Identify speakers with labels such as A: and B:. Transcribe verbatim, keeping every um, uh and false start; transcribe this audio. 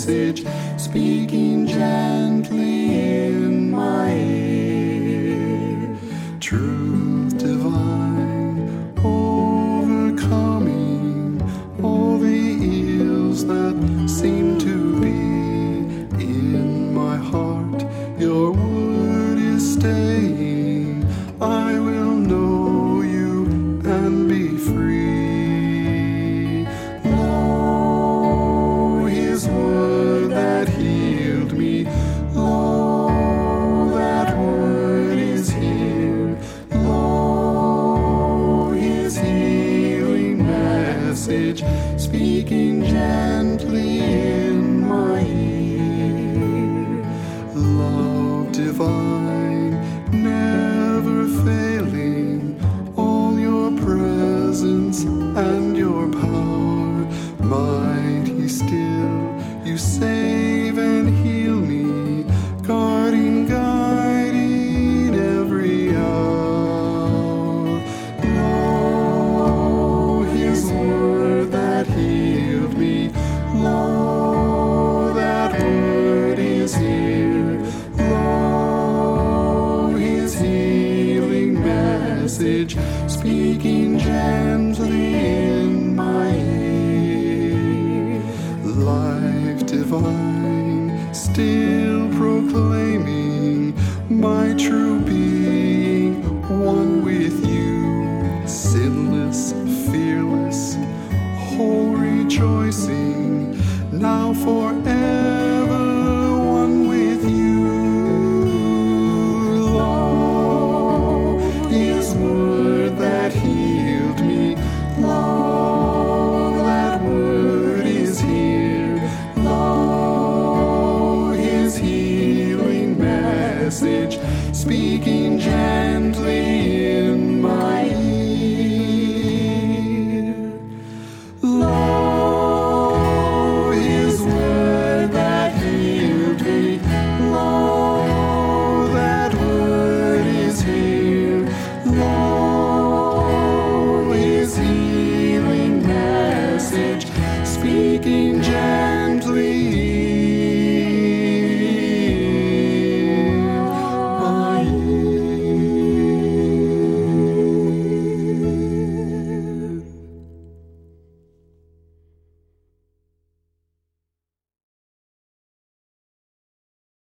A: message, speaking gently in my ear. Truth divine, overcoming all the ills that seem to be in my heart. Your word is staying. I will know you and be free. Lo, his word that healed me. Lo, that word is here. Lo, his healing message, speaking gently in my ear. Love divine, never failing, all your presence and your power, mighty still, you save and heal me, guarding, guiding every hour. Lo, his word that healed me, lo, that word is here. Lo, his healing message, speaking gently in my ear. Life divine, still proclaiming my true being, one with you, sinless, fearless, whole rejoicing, now forever one with you. Lo, his word that healed me. Lo, that word is here. Lo, his healing message, speaking gently in my ear. Lo, his word that healed me. Lo, that word is here. Lo, his healing message, speaking gently.